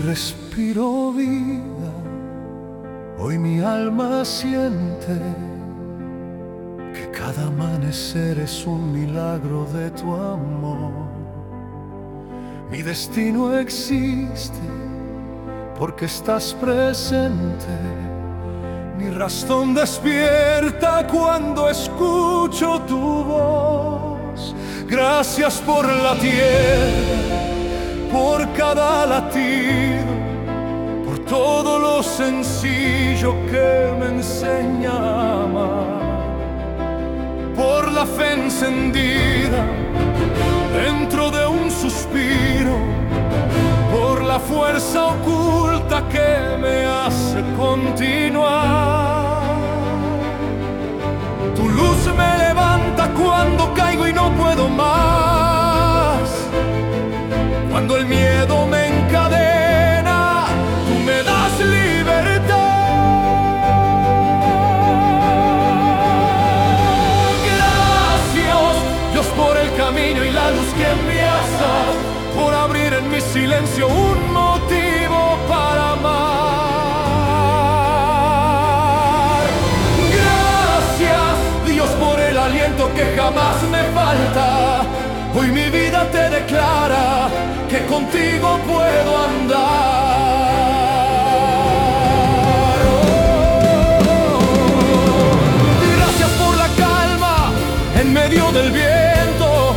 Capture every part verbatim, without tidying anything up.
respiro vida, hoy mi alma siente que cada amanecer es un milagro de tu amor. Mi destino existe porque estás presente, mi razón despierta cuando escucho tu voz. Gracias por la tierra, por cada latido, por todo lo sencillo que me enseña a amar, por la fe encendida dentro de un suspiro, por la fuerza oculta que me hace continuar. Tu luz me levanta cuando caigo y no puedo más, cuando el miedo me encadena, tú me das libertad. Gracias, Dios, por el camino y la luz que envías, por abrir en mi silencio un motivo para amar. Gracias, Dios, por el aliento que jamás me falta. Hoy mi vida te declara que contigo puedo andar. Oh, gracias por la calma en medio del viento,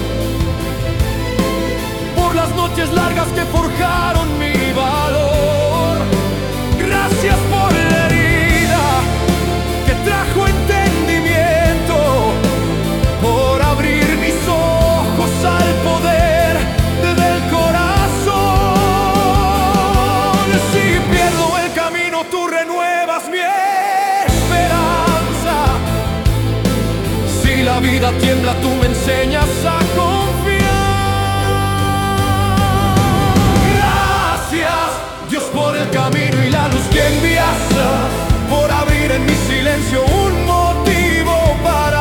por las noches largas que forjaron mi valor. Gracias por la herida que trajo entendimiento, por abrir mis ojos al poder del corazón. Si pierdo el camino, tú renuevas mi esperanza. Si la vida tiembla, tú me enseñas a confiar. Dios, por el camino y la luz que envías, por abrir en mi silencio un motivo para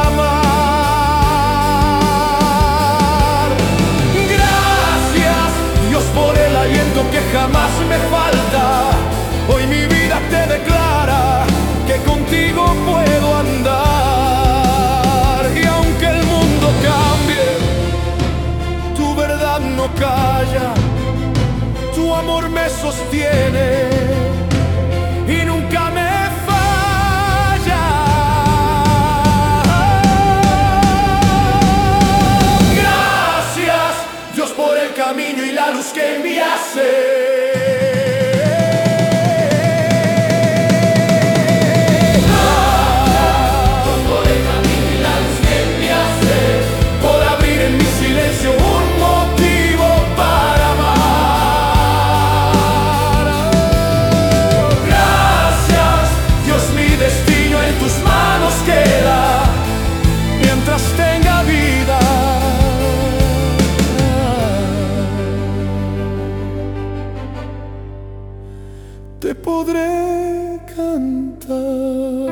amar. Gracias, Dios, por el aliento que jamás me falta. Hoy mi vida te declara que contigo puedo andar. Y aunque el mundo cambie, tu verdad no calla, tu amor me sostiene y nunca me falla. Gracias, Dios, por el camino y la luz que enviaste. Tenga vida, te podré cantar.